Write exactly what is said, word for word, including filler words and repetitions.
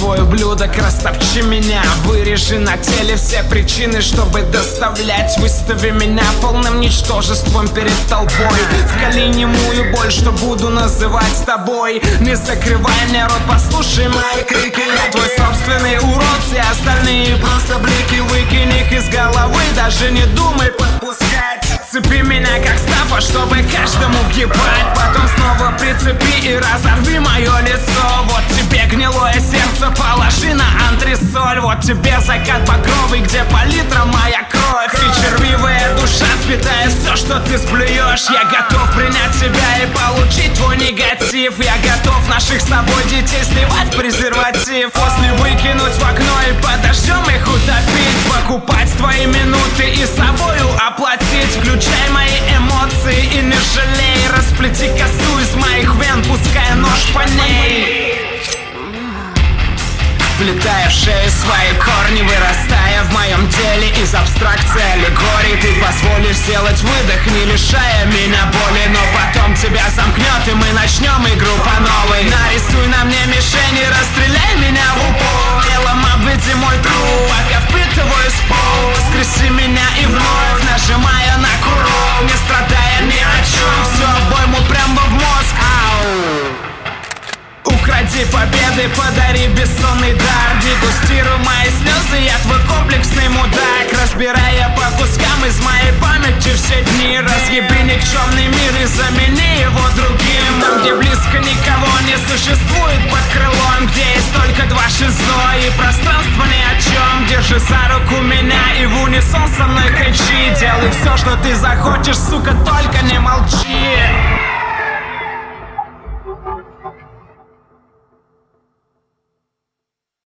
твой ублюдок, растопчи меня. Вырежи на теле все причины, чтобы доставлять. Выстави меня полным ничтожеством перед толпой. Вкали немую боль, что буду называть с тобой. Не закрывай мне рот, послушай мои крики. Я твой собственный урод, все остальные просто блики. Выкинь их из головы, даже не думай подпускать. Цепи меня как стафа, чтобы каждому въебать. Потом снова прицепи и разорви мое лицо. Вот тебе гнилое сердце, положи на антресоль. Вот тебе закат багровый, где палитра моя кровь. И червивая душа впитает все, что ты сблюешь. Я готов принять тебя и получить твой негатив. Я готов наших с тобой детей сливать в презерватив. После выкинуть в окно и под дождем их утопить. Покупать твои минуты и собою оплатить. Включай мои эмоции и не жалей. Расплети косу из моих вен, пускай нож по ней. Вплетая в шею свои корни, вырастая в моем теле из абстракции аллегорий. Ты позволишь сделать выдох, не лишая меня боли. Но потом тебя замкнет и мы начнем игру по новой. Нарисуй на мне мишень и расстреляй меня в упор. Телом обведи мой труп, пока впитываю спор. Воскреси меня и вновь, нажимая на курок. Не страдая ни о чем, всю обойму прямо в мозг. Ау. Укради победы, подари бессонный дар. Дегустируй мои слезы, я твой комплексный мудак. Разбирая по кускам из моей памяти все дни. Разъеби никчемный мир и замени его другим. Там, где близко никого не существует под крылом. Где есть только два шизо и пространство ни о чем. Держи за руку меня и в унисон со мной кричи. Делай все, что ты захочешь, сука, только не молчи.